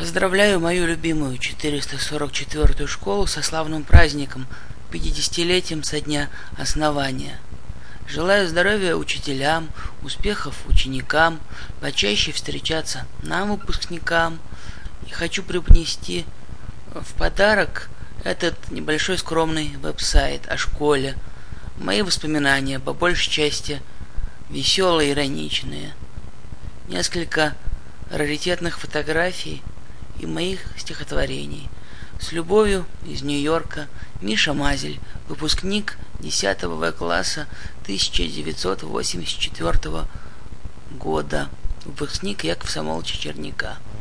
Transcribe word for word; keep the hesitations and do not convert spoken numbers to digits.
Поздравляю мою любимую четыреста сорок четвёртую школу со славным праздником, пятидесятилетием со дня основания. Желаю здоровья учителям, успехов ученикам, почаще встречаться нам, выпускникам. И хочу преподнести в подарок этот небольшой скромный веб-сайт о школе. Мои воспоминания, по большей части, веселые, ироничные. Несколько раритетных фотографий и моих стихотворений. С любовью из Нью-Йорка, Миша Мазель, выпускник десятого В класса тысяча девятьсот восемьдесят четвёртого года, выпускник Яков Самоловича Черняка.